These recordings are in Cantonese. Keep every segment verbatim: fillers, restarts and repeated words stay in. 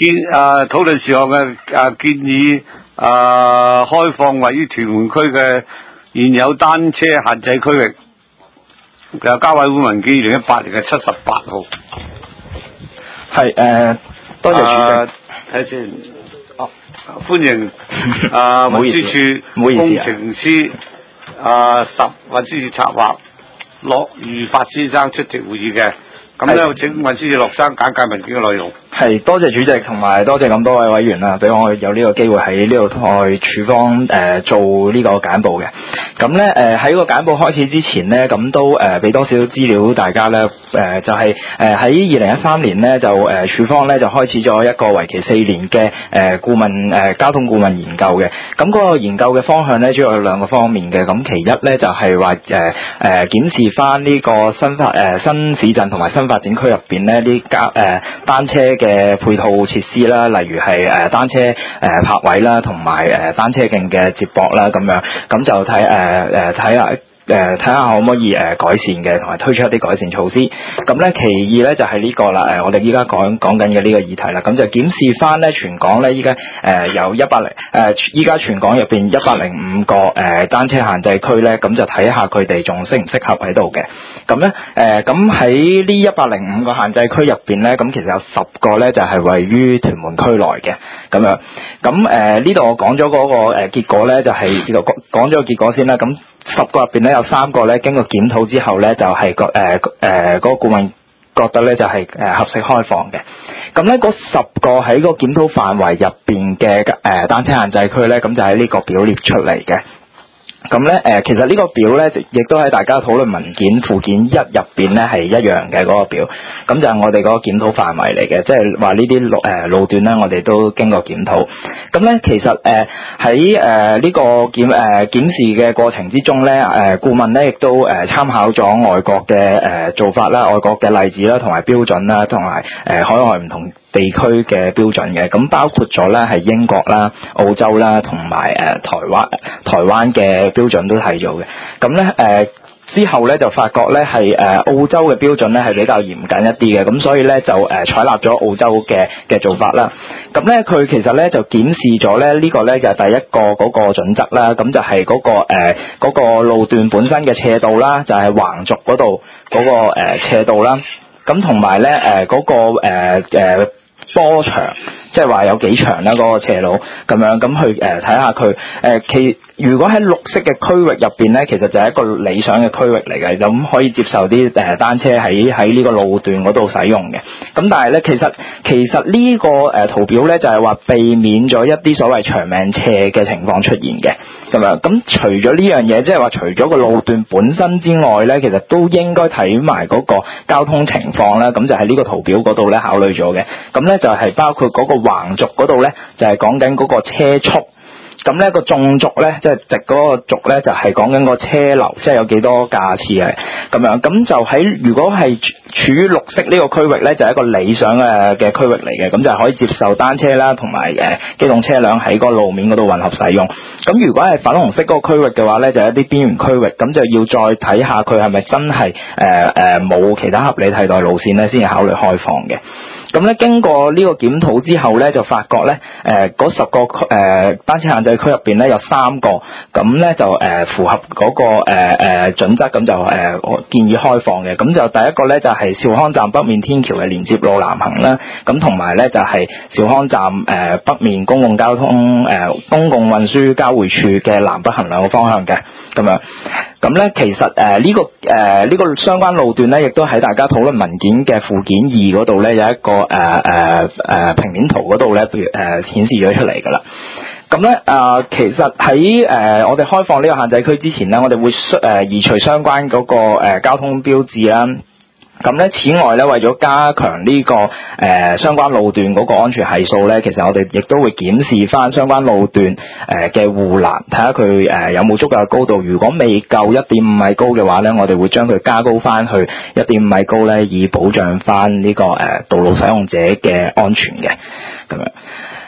建啊討論事項嘅啊建議啊開放位於屯門區嘅現有單車限制區域。嘅交委會文件二零一八年嘅七十八號。 係誒，多謝主席。 睇先，哦，歡迎啊運輸署工程師啊十運輸署策劃駱裕發先生出席會議嘅。咁咧，請運輸署駱生簡介文件嘅內容。 係，多謝主席同埋多謝咁多位委員啦，俾我有呢個機會喺呢度同署方誒、呃、做呢個簡報嘅。咁咧誒喺個簡報開始之前咧，咁都誒俾、呃、多少資料大家咧誒、呃、就係誒喺二零一三年咧就誒署、呃、方咧就開始咗一個為期四年嘅誒、呃、顧問誒、呃、交通顧問研究嘅。咁嗰個研究嘅方向咧主要有兩個方面嘅。咁其一咧就係話誒誒檢視翻呢個新發誒、呃、新市鎮同埋新發展區入邊咧啲交誒單車嘅配套設施啦，例如係誒單車誒泊位啦，同埋誒單車徑嘅接駁啦，咁樣咁就睇誒誒睇下。誒睇下可唔可以誒、呃、改善嘅，同埋推出一啲改善措施。咁咧，其二咧就係、是、呢個啦。誒、呃，我哋依家講講緊嘅呢個議題啦。咁就檢視翻咧全港咧依家誒有一百零誒依家全港入邊一百零五個誒、呃、單車限制區咧，咁就睇下佢哋仲適唔適合喺度嘅。咁咧誒，咁喺呢一百零五個限制區入邊咧，咁其實有十個咧就係、是、位於屯門區內嘅。咁樣咁誒呢度我講咗嗰個誒、呃、結果咧，就係呢度講講咗個結果先啦。咁十個入邊咧有三個咧經過檢討之後咧就係個誒誒嗰個顧問覺得咧就係誒合適開放嘅。咁咧嗰十個喺個檢討範圍入邊嘅誒單車限制區咧，咁就喺呢個表列出嚟嘅。咁咧誒，其實呢個表咧，亦都喺大家討論文件附件一入邊咧係一樣嘅嗰個表。咁就係我哋嗰個檢討範圍嚟嘅，即係話呢啲路誒路段咧，我哋都經過檢討。咁咧其實誒喺誒呢個檢誒、呃、檢視嘅過程之中咧，誒、呃、顧問咧亦都誒參考咗外國嘅誒、呃、做法啦、外國嘅例子啦、同埋標準啦，同埋誒海外唔同地區嘅標準嘅。咁包括咗咧係英國啦、澳洲啦，同埋誒台灣台灣嘅標準都睇咗嘅。咁咧誒之後咧就發覺咧係誒澳洲嘅標準咧係比較嚴謹一啲嘅，咁所以咧就誒、呃、採納咗澳洲嘅嘅做法啦。咁咧佢其實咧就檢視咗咧呢、這個咧就係、是、第一個嗰個準則啦，咁就係嗰、那個誒嗰、呃那個路段本身嘅斜度啦，就係、是、橫軸嗰度嗰個誒、呃、斜度啦，咁同埋咧誒嗰個誒誒。呃呃波長，即係話有幾長啦，嗰、那個斜路咁樣，咁去誒睇下佢誒其如果喺綠色嘅區域入邊咧，其實就係一個理想嘅區域嚟嘅，咁可以接受啲誒單車喺喺呢個路段嗰度使用嘅。咁但係咧，其實其實呢個誒圖表咧就係話避免咗一啲所謂長命斜嘅情況出現嘅咁樣。咁除咗呢樣嘢，即係話除咗個路段本身之外咧，其實都應該睇埋嗰個交通情況啦。咁就喺呢個圖表嗰度咧考慮咗嘅。咁咧就係包括嗰個橫軸嗰度咧，就係講緊嗰個車速。咁咧個縱軸咧，即係直嗰個軸咧，就係講緊個車流，即係有幾多架次嘅咁樣。咁就喺如果係處於綠色呢個區域咧，就係一個理想嘅嘅區域嚟嘅，咁就係可以接受單車啦，同埋誒機動車輛喺個路面嗰度混合使用。咁如果係粉紅色嗰個區域嘅話咧，就係一啲邊緣區域，咁就要再睇下佢係咪真係誒誒冇其他合理替代路線咧，先至考慮開放嘅。咁咧經過呢個檢討之後咧，就發覺咧誒嗰十個區誒、呃、單車限制區入邊咧有三個，咁咧就誒、呃、符合嗰、那個誒誒、呃、準則，咁就誒、呃、建議開放嘅。咁就第一個咧就係、是、兆康站北面天橋嘅連接路南行啦，咁同埋咧就係、是、兆康站誒、呃、北面公共交通誒、呃、公共運輸交匯處嘅南北行兩個方向嘅咁樣。咁咧其實誒呢、呃這個誒呢、呃這個相關路段咧，亦都喺大家討論文件嘅附件二嗰度咧有一個誒誒誒平面圖嗰度咧，譬如誒顯示咗出嚟㗎啦。咁咧誒其實喺誒、呃、我哋開放呢個限制區之前咧，我哋會誒、呃、移除相關嗰、那個誒、呃、交通標誌啦。咁咧，此外咧，為咗加強呢、這個誒、呃、相關路段嗰個安全係數咧，其實我哋亦都會檢視翻相關路段誒嘅護欄，睇下佢誒有冇足夠嘅高度。如果未夠一點五米高嘅話咧，我哋會將佢加高翻去一點五米高咧，以保障翻呢、這個誒、呃、道路使用者嘅安全嘅咁樣。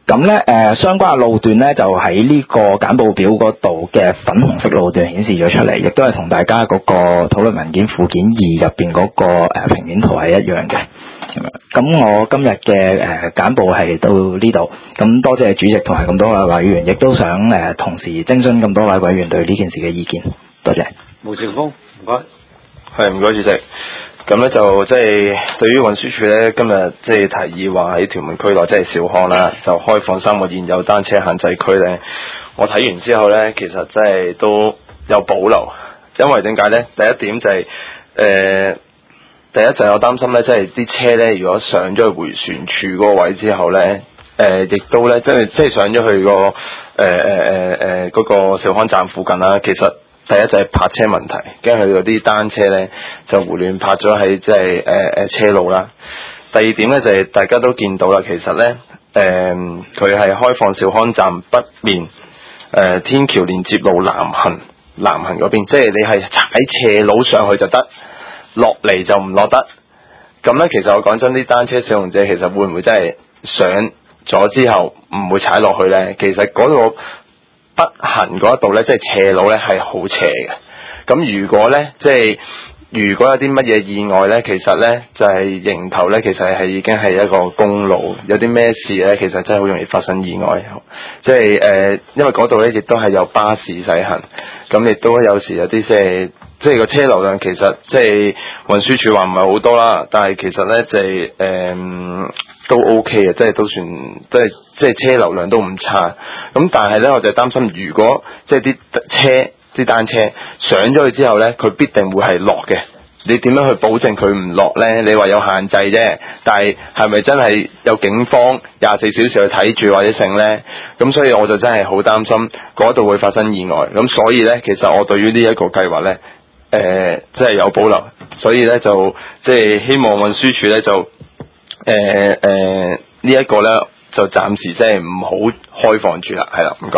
咁咧誒相關嘅路段咧就喺呢個簡報表嗰度嘅粉紅色路段顯示咗出嚟，亦都係同大家嗰個討論文件附件二入邊嗰個誒平面圖係一樣嘅。咁我今日嘅誒簡報係到呢度，咁多謝主席同埋咁多位委員，亦都想誒同時徵詢咁多位委員對呢件事嘅意見。多謝。 毛成峰，唔該。 係唔該主席。咁咧就即係對於運輸署咧，今日即係提議話喺屯門區內即係小康啦，就開放三個現有單車限制區咧。我睇完之後咧，其實真係都有保留，因為點解咧？第一點就係、是、誒、呃，第一就係我擔心咧，即係啲車咧，如果上咗去迴旋處嗰個位之後咧，誒、呃，亦都咧，即係即係上咗去、個誒誒誒誒嗰個小康站附近啦，其實。第一就係泊車問題，驚佢嗰啲單車咧就胡亂泊咗喺即係誒誒車路啦。第二點咧就係、是、大家都見到啦，其實咧誒佢係開放兆康站北面誒、呃、天橋連接路南行南行嗰邊，即係你係踩斜路上去就得，落嚟就唔落得。咁咧其實我講真，啲單車使用者其實會唔會真係上咗之後唔會踩落去咧？其實嗰、那個北行嗰一度咧，即係斜路咧，係好斜嘅。咁如果咧，即係如果有啲乜嘢意外咧，其實咧就係、是、迎頭咧，其實係已經係一個公路，有啲咩事咧，其實真係好容易發生意外。即係誒、呃，因為嗰度咧亦都係有巴士駛行，咁亦都有時有啲即係即係個車流量其實即係運輸署話唔係好多啦，但係其實咧就係、是、誒。呃都 OK 嘅，即係都算，即係即係車流量都唔差。咁但係咧，我就擔心，如果即係啲車、啲單車上咗去之後咧，佢必定會係落嘅。你點樣去保證佢唔落咧？你話有限制啫，但係係咪真係有警方廿四小時去睇住或者剩咧？咁所以我就真係好擔心嗰度會發生意外。咁所以咧，其實我對於呢一個計劃咧，誒、呃，即係有保留。所以咧，就即係希望運輸署咧就。誒誒、呃呃，呢一個咧就暫時即係唔好開放住啦，係啦，唔該。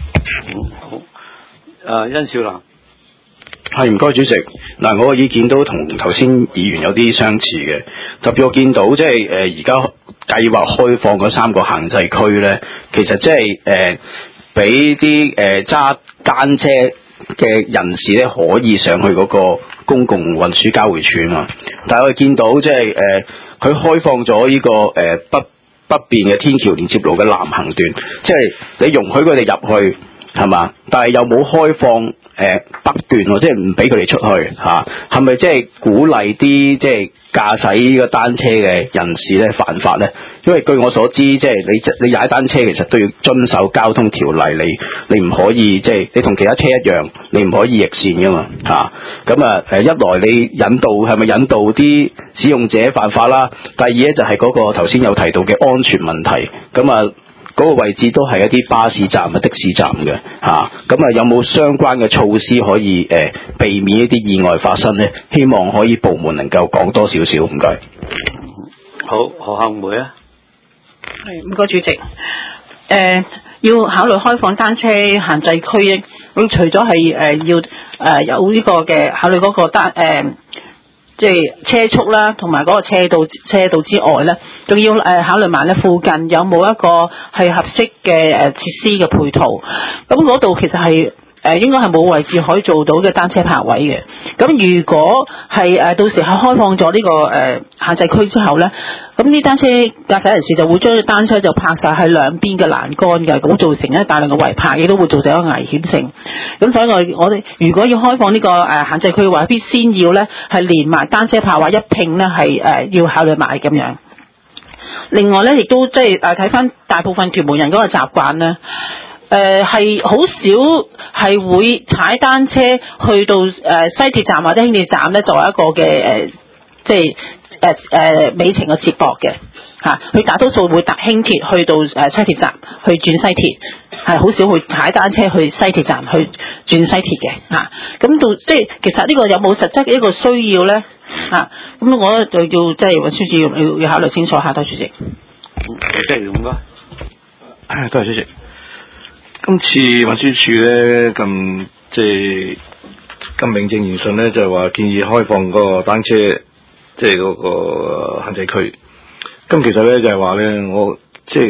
好，誒，殷少蘭， 係唔該主席。嗱，我嘅意見都同頭先議員有啲相似嘅，特別我見到即係誒而家計劃開放嗰三個限制區咧，其實即係誒俾啲誒揸單車嘅人士咧可以上去嗰個公共運輸交匯處啊嘛，但係我哋見到即係誒。呃佢開放咗呢、這個誒、呃、北北邊嘅天橋連接路嘅南行段，即係你容許佢哋入去係嘛，但係又冇開放誒、呃、北段喎，即係唔俾佢哋出去嚇，係咪即係鼓勵啲即係駕駛呢個單車嘅人士咧犯法咧？因為據我所知，即係你你踩單車其實都要遵守交通條例，你你唔可以即係你同其他車一樣，你唔可以逆線噶嘛嚇。咁啊誒，一來你引導係咪引導啲使用者犯法啦？第二咧就係嗰個頭先有提到嘅安全問題。咁啊嗰個位置都係一啲巴士站啊、的士站嘅嚇。咁啊有冇相關嘅措施可以誒、呃、避免一啲意外發生咧？希望可以部門能夠講多少少，唔該。 好，何杏梅啊。 係，唔該主席。誒、呃，要考慮開放單車限制區咧，咁除咗係誒要誒、呃、有呢個嘅考慮嗰個單誒，即、呃、係、就是、車速啦，同埋嗰個車道車道之外咧，仲要誒、呃、考慮埋咧附近有冇一個係合適嘅誒設施嘅配套。咁嗰度其實係。誒、呃、應該係冇位置可以做到嘅單車泊位嘅。咁如果係誒、呃、到時係開放咗呢、這個誒、呃、限制區之後咧，咁啲單車駕駛人士就會將啲單車就泊晒喺兩邊嘅欄杆嘅，咁造成咧大量嘅違泊，亦都會造成一個危險性。咁所以我我哋如果要開放呢、這個誒、呃、限制區嘅話，必先要咧係連埋單車泊位一併咧係誒要考慮埋咁樣。另外咧，亦都即係誒睇翻大部分屯門人嗰個習慣咧。誒係好少係會踩單車去到誒、呃、西鐵站或者輕鐵站咧，作為一個嘅誒、呃，即係誒誒尾程嘅接駁嘅嚇。佢、啊、大多數會搭輕鐵去到誒、呃、西鐵站去轉西鐵，係好少會踩單車去西鐵站去轉西鐵嘅嚇。咁、啊、到即係其實呢個有冇實質嘅一個需要咧嚇？咁、啊、我就要即係運輸署要要考慮清楚下，多謝主席。 即係咁噶， 多謝主席。今次運輸署咧咁即係咁名正言順咧，就係話建議開放嗰個單車即係嗰個限制區。咁其實咧就係話咧，我即係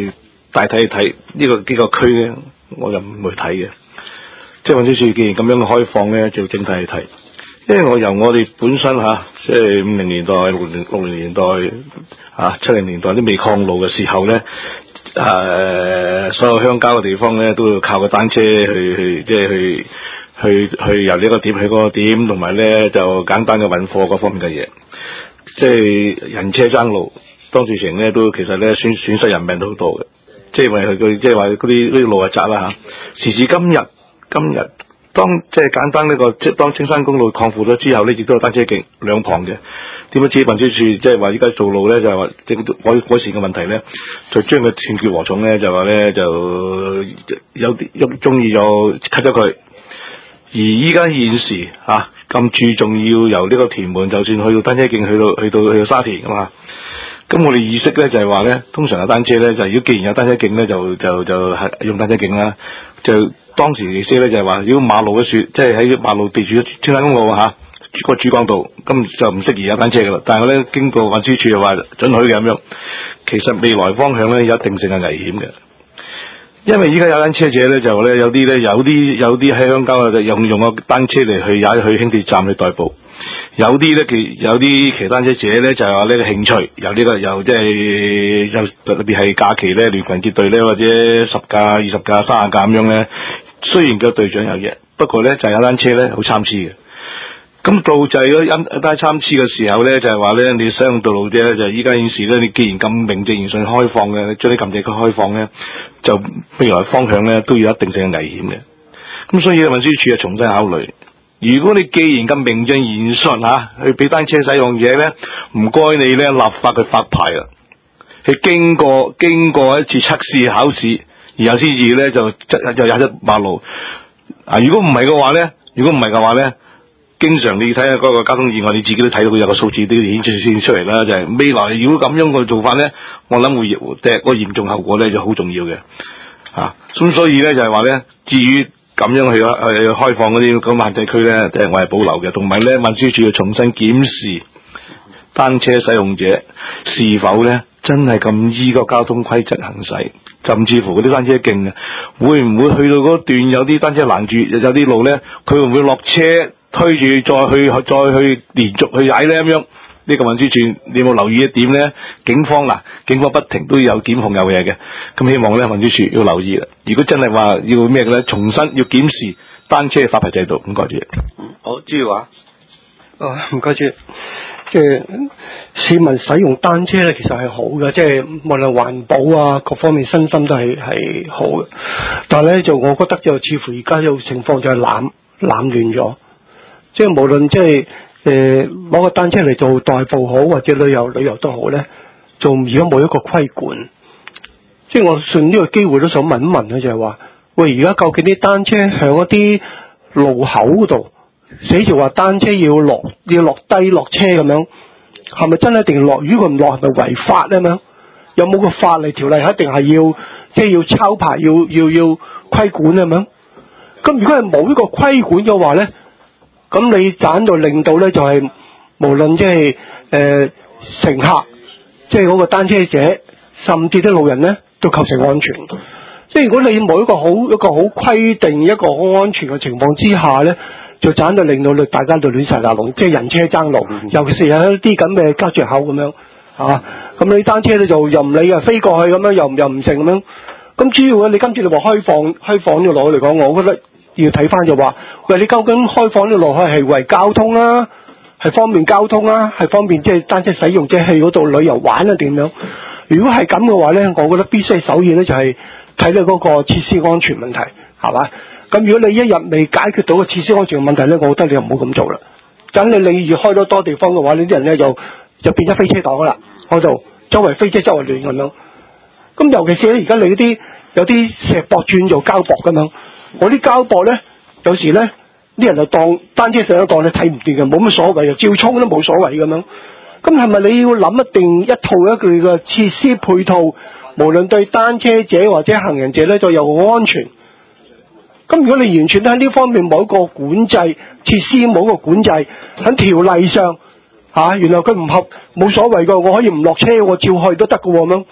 大體去睇呢個幾個區咧，我就唔會睇嘅。即係運輸署既然咁樣開放咧，就整體去睇。因為我由我哋本身嚇，即係五零年代、六零六零年代啊、七零年代都未擴路嘅時候咧，誒、呃、所有鄉郊嘅地方咧都要靠個單車去去，即係去去去由呢個點去嗰個點，同埋咧就簡單嘅運貨嗰方面嘅嘢。即係人車爭路，當時成咧都其實咧損損失人命都好多嘅。即係因為佢即係話嗰啲啲路係窄啦嚇。時至今日，今日。當即係簡單呢、這個，即係當青山公路擴闊咗之後咧，亦都有單車徑兩旁嘅。點解知運輸署即係話依家做路咧，就係話即係改改善嘅問題咧，就將佢斷截禾蟲咧，就話咧就有啲有中意就 cut 咗佢。而依家現時嚇咁、啊、注重要由呢個屯門，就算去到單車徑，去到去到去到沙田啊嘛。咁我哋意識咧就係話咧，通常有單車咧，就如果既然有單車徑咧，就就就係用單車徑啦。就當時意思咧就係話，如果馬路嘅樹，即係喺馬路地住青山公路嚇，個主幹道，咁就唔適宜有單車噶啦。但係咧經過運輸署又話准許嘅咁樣，其實未來方向咧有一定性嘅危險嘅。因為依家有單車者咧就咧有啲咧有啲有啲喺鄉郊就用用個單車嚟去踩去輕鐵站去代步。有啲咧，其有啲騎單車者咧，就係話呢個興趣，由呢、這個由即係又特別係假期咧，聯群結隊咧，或者十架、二十架、三十架咁樣咧。雖然個隊長有嘢，不過咧就係、有單車咧好參差嘅。咁到就係嗰一單參差嘅時候咧，就係話咧，你使用道路啫，就依家現時咧，你既然咁名正言順開放嘅，你將啲禁地區開放咧，就未來方向咧都要有一定性嘅危險嘅。咁所以運輸署就重新考慮。如果你既然咁名正言順嚇，去俾單車使用者咧，唔該你咧立法去發牌啦，去經過經過一次測試考試，然後先至咧就就踩出馬路。啊，如果唔係嘅話咧，如果唔係嘅話咧，經常你睇下嗰個交通意外，你自己都睇到佢有個數字都顯示先出嚟啦。就係、是、未來如果咁樣嘅做法咧，我諗會即係個嚴重後果咧就好重要嘅。啊，咁所以咧就係話咧，至於咁樣去去開放嗰啲咁限制區咧，即係我係保留嘅。同埋咧，運輸署要重新檢視單車使用者是否咧真係咁依個交通規則行駛，甚至乎嗰啲單車徑啊，會唔會去到嗰段有啲單車攔住，有啲路咧，佢會唔會落車推住再去再去連續去踩咧咁樣？呢個運輸署你有冇留意一點咧？警方嗱，警方不停都有檢控有嘢嘅，咁希望咧運輸署要留意啦。如果真係話要咩嘅咧，重新要檢視單車發牌制度。唔該主席。 好，朱華。 哦，唔該主席。即係市民使用單車咧，其實係好嘅，即係無論環保啊各方面身心都係係好嘅。但係咧就我覺得就似乎而家有情況就係濫濫亂咗，即係無論即係。誒，攞個單車嚟做代步好，或者旅遊旅遊都好咧，就而家冇一個規管。即係我順呢個機會都想問一問咧，就係話，喂，而家究竟啲單車向一啲路口嗰度寫住話單車要落要落低落車咁樣，係咪真係一定要落？如果佢唔落，係咪違法咧？咁樣有冇個法例條例一定係要即係要抄牌，要要要規管咁樣？咁如果係冇呢個規管嘅話咧？咁你盞到令到咧，就係、是、無論即係誒乘客，即係嗰個單車者，甚至啲路人咧，都構成安全。即係如果你冇一個好一個好規定、一個好安全嘅情況之下咧，就盞到令到你大家都亂晒大龍，即係人車爭路。尤其是有一啲咁嘅交住口咁樣，啊，咁你單車咧就又唔理啊，飛過去咁樣，又又唔成咁樣。咁主要咧，你今次你話開放開放呢個路嚟講，我覺得。要睇翻就話，喂，你究竟開放呢落去係為交通啦、啊，係方便交通啦、啊，係方便即係單車使用者去嗰度旅遊玩啊點樣？如果係咁嘅話咧，我覺得必須首要咧就係睇你嗰個設施安全問題，係嘛？咁如果你一日未解決到個設施安全問題咧，我覺得你又唔好咁做啦。等你你越開多多地方嘅話，你啲人咧就就變咗飛車黨啦，嗰度周圍飛車周圍亂咁樣。咁尤其是咧，而家你嗰啲有啲石壆轉做膠壆咁樣。我啲膠壆咧，有時咧啲人就當單車上一當你睇唔掂嘅，冇乜所謂嘅，照衝都冇所謂咁樣。咁係咪你要諗一定一套一句嘅設施配套，無論對單車者或者行人者咧，就又安全？咁如果你完全喺呢方面冇一個管制，設施冇一個管制，喺條例上嚇、啊，原來佢唔合冇所謂嘅，我可以唔落車，我照去都得嘅咁樣。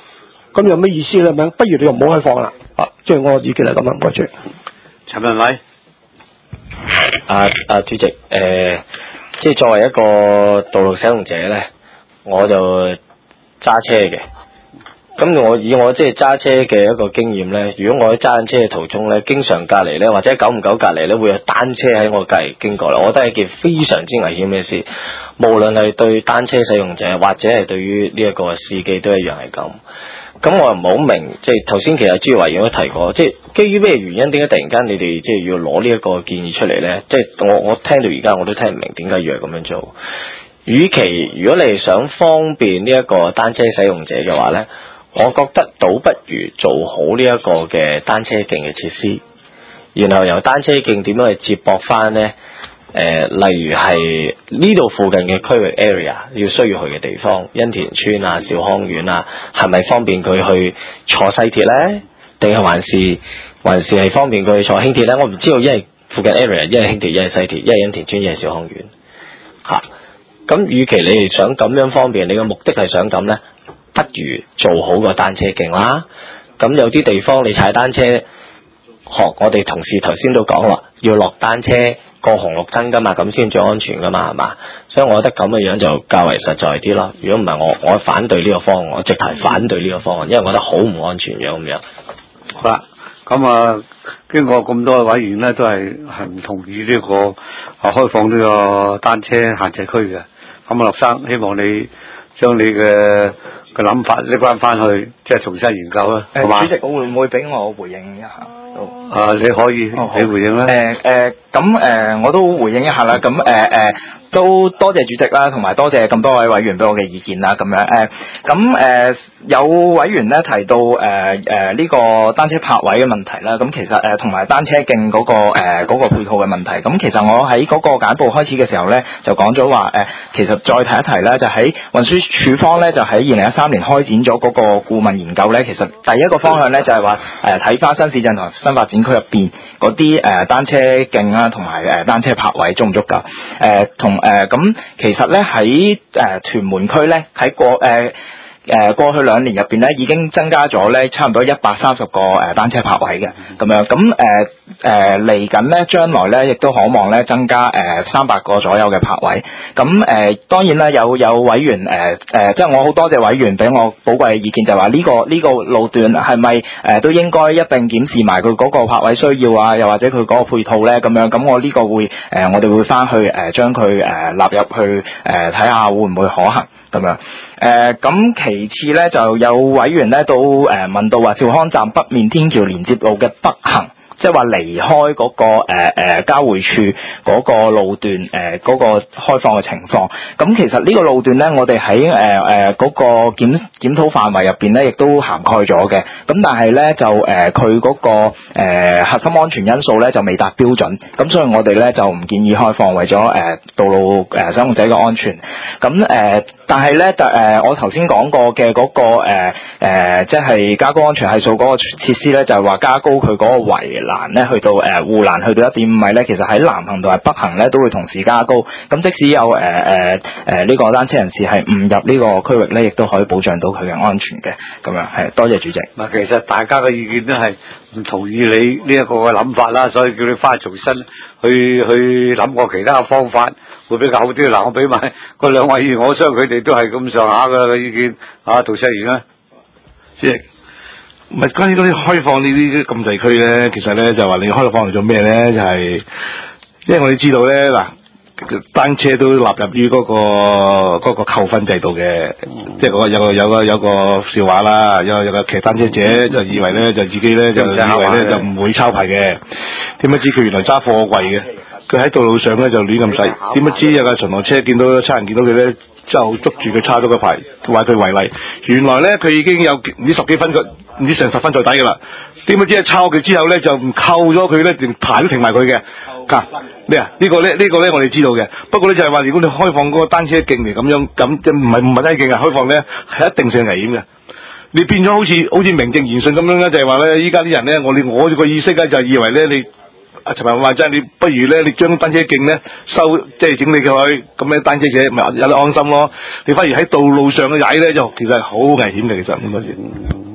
咁有咩意思咧？咪不如你又唔好開放啦。啊，即係我嘅意見係咁樣，唔該主席。 陳文偉， 啊啊主席，誒、呃，即係作為一個道路使用者咧，我就揸車嘅。咁我以我即係揸車嘅一個經驗咧，如果我喺揸緊車嘅途中咧，經常隔離咧，或者久唔久隔離咧，會有單車喺我隔離經過咧，我覺得係一件非常之危險嘅事。無論係對單車使用者，或者係對於呢一個司機都一樣係咁。咁我又唔好明，即係頭先其實朱維賢都提過，即係基於咩原因，點解突然間你哋即係要攞呢一個建議出嚟咧？即係我我聽到而家我都聽唔明點解要係咁樣做。與其如果你係想方便呢一個單車使用者嘅話咧，我覺得倒不如做好呢一個嘅單車徑嘅設施，然後由單車徑點樣去接駁翻咧？誒、呃，例如係呢度附近嘅區域 area 要需要去嘅地方，欣田村啊、兆康苑啊，係咪方便佢去坐西鐵咧？定係還是還是係方便佢去坐輕鐵咧？我唔知道，因為附近 area 一係輕鐵，一係西鐵，一係欣田村，一係兆康苑嚇。咁、啊，與其你哋想咁樣方便，你嘅目的係想咁咧，不如做好個單車徑啦。咁有啲地方你踩單車，學我哋同事頭先都講啦，要落單車過紅綠燈噶嘛，咁先最安全噶嘛，係嘛？所以我覺得咁嘅樣就較為實在啲咯。如果唔係我，我反對呢個方案，我直頭反對呢個方案，因為我覺得好唔安全嘅咁樣。 好啦，咁啊，經過咁多委員咧，都係係唔同意呢、呢個啊開放呢個單車限制區嘅。咁啊，陸生，希望你將你嘅嘅諗法拎翻翻去，即係重新研究啦，係、呃、嘛？ 主席，我會唔會俾我回應一下？ 啊，你可以，哦、你回應啦。 誒誒，咁、呃、誒，我都回應一下啦。咁誒誒，都多謝主席啦，同埋多謝咁多位委員俾我嘅意見啦。咁樣誒，咁、呃、誒有委員咧提到誒誒呢個單車泊位嘅問題啦。咁其實誒同埋單車徑嗰、嗰個誒嗰、呃嗰個配套嘅問題。咁其實我喺嗰個簡報開始嘅時候咧，就講咗話誒，其實再提一提咧，就喺運輸署方咧，就喺二零一三年開展咗嗰個顧問研究咧。其實第一個方向咧就係話誒睇翻新市鎮同新發展區入邊嗰啲誒單車徑啊，同埋誒單車泊位足唔足夠？誒同誒咁，其實咧喺誒屯門區咧喺過誒。呃誒過去兩年入邊咧，已經增加咗咧差唔多一百三十個誒單車泊位嘅咁樣，咁誒誒嚟緊咧，將來咧亦都可望咧增加誒三百個左右嘅泊位。咁誒、呃、當然啦，有有委員誒誒、呃，即係我好多謝委員俾我寶貴嘅意見，就係話呢個呢、這個路段係咪誒都應該一並檢視埋佢嗰個泊位需要啊，又或者佢嗰個配套咧咁樣。咁我呢個會誒、呃、我哋會翻去誒將佢誒納入去誒睇下會唔會可行咁樣。誒咁、呃、其次咧，就有委員咧都誒、呃、問到話兆康站北面天橋連接路嘅北行，即係話離開嗰、那個誒誒、呃、交匯處嗰個路段誒嗰、呃那個開放嘅情況。咁其實呢個路段咧，我哋喺誒誒嗰個檢檢討範圍入邊咧，亦都涵蓋咗嘅。咁但係咧就誒佢嗰個誒、呃、核心安全因素咧就未達標準，咁所以我哋咧就唔建議開放，為咗誒、呃、道路誒使用者嘅安全。咁誒、呃、但係咧誒、呃、我頭先講過嘅嗰、那個誒誒、呃、即係加高安全係數嗰個設施咧，就係、是、話加高佢嗰個圍欄咧，去到誒護欄去到一點五米咧，其實喺南行同埋北行咧都會同時加高。咁即使有誒誒誒呢個單車人士係誤入呢個區域咧，亦都可以保障到佢嘅安全嘅。咁樣係多謝主席。 嗱，其實大家嘅意見都係唔同意你呢一個嘅諗法啦，所以叫你翻去重新去去諗過其他嘅方法，會比較好啲。嗱，我俾埋嗰兩位議員，我相信佢哋都係咁上下嘅意見。啊，杜世賢啦， 主席。唔係關於嗰啲開放呢啲禁制區咧，其實咧就話你開放嚟做咩咧？就係、是、因為我哋知道咧嗱，單車都納入於嗰、那個嗰、那個扣分制度嘅，即係嗰個有個有個有個笑話啦，有有個騎單車者就以為咧就自己咧就以為咧就唔會抄牌嘅，點不知佢原來揸貨櫃嘅，佢喺道路上咧就亂咁駛，點不知有架巡邏車見到差人見到佢咧，就捉住佢抄咗個牌，話佢違例，原來咧佢已經有唔知十幾分個。唔知成十分在底噶啦，點不知一抄佢之後咧就唔扣咗佢咧，連牌都停埋佢嘅。㗎咩啊？呢個咧呢個咧我哋知道嘅。不過咧就係話，如果你開放嗰個單車徑嚟咁樣，咁即唔係唔係單車徑啊？開放咧係一定性危險嘅。你變咗好似好似名正言順咁樣咧，就係話咧，依家啲人咧，我哋我個意識咧就係以為咧，你阿陳文話齋，你不如咧，你將單車徑咧收，即係整理佢，咁咧單車者咪有得安心咯。你反而喺道路上嘅踩咧，就其實係好危險嘅，其實咁多時。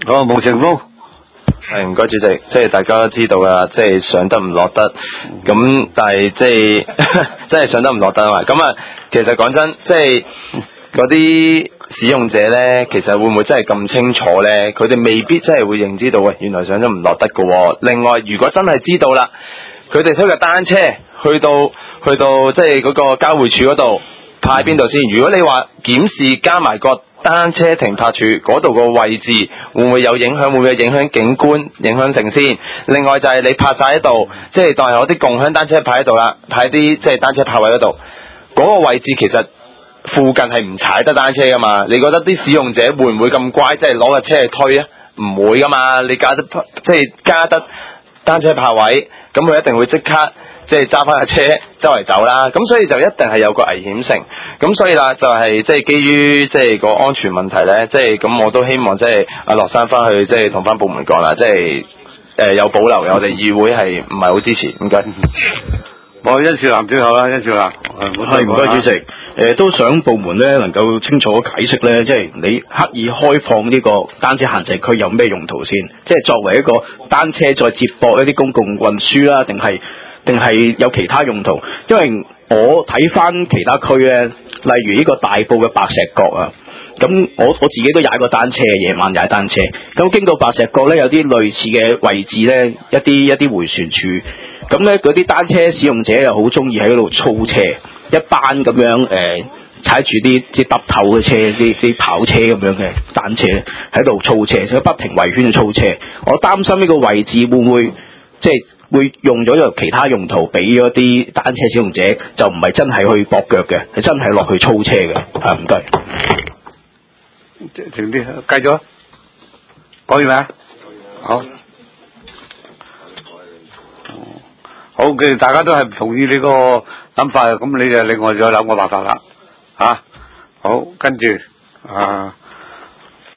好，毛成峰。 係唔該主席，即係大家都知道啦，即係上得唔落得，咁但係即係真係上得唔落得啊嘛。咁啊，其實講真，即係嗰啲使用者咧，其實會唔會真係咁清楚咧？佢哋未必真係會認知到，喂，原來上得唔落得㗎喎。另外，如果真係知道啦，佢哋推嘅單車去到去到即係嗰個交匯處嗰度派邊度先？如果你話檢視加埋個單車停泊處嗰度個位置會唔會有影響？會唔會有影響景觀、影響成先？另外就係你泊晒喺度，即係當係我啲共享單車泊喺度啦，泊喺啲即係單車泊位嗰度，嗰、嗰個位置其實附近係唔踩得單車噶嘛？你覺得啲使用者會唔會咁乖，即係攞架車去推啊？唔會噶嘛？你加得即係加得單車泊位，咁佢一定會即刻即係揸翻架車周圍走啦，咁所以就一定係有個危險性，咁所以啦就係即係基於即係個安全問題咧，即係咁我都希望即係阿樂生翻去即係同翻部門講啦，即係誒有保留嘅，我哋議會係唔係好支持，唔該。 我甄兆南最後啦，甄兆南。 係唔該主席，誒、呃、都想部門咧能夠清楚解釋咧，即係你刻意開放呢個單車限制區有咩用途先？即係作為一個單車再接駁一啲公共運輸啦，定係定係有其他用途？因為我睇翻其他區咧，例如呢個大埔嘅白石角啊，咁我我自己都踩過單車，夜晚踩單車，咁經過白石角咧有啲類似嘅位置咧，一啲一啲迴旋處。咁咧，嗰啲單車使用者又好中意喺嗰度操車，一班咁樣誒踩住啲啲揼頭嘅車，啲啲跑車咁樣嘅單車喺度操車，佢不停圍圈操車。我擔心呢個位置會唔會即係會用咗有其他用途俾嗰啲單車使用者，就唔係真係去駁腳嘅，係真係落去操車嘅。啊，唔該。 停啲，繼續。講完未啊？好。好嘅，大家都係唔同意你個諗法，咁你就另外再諗個辦法啦，吓、啊，好，跟住啊。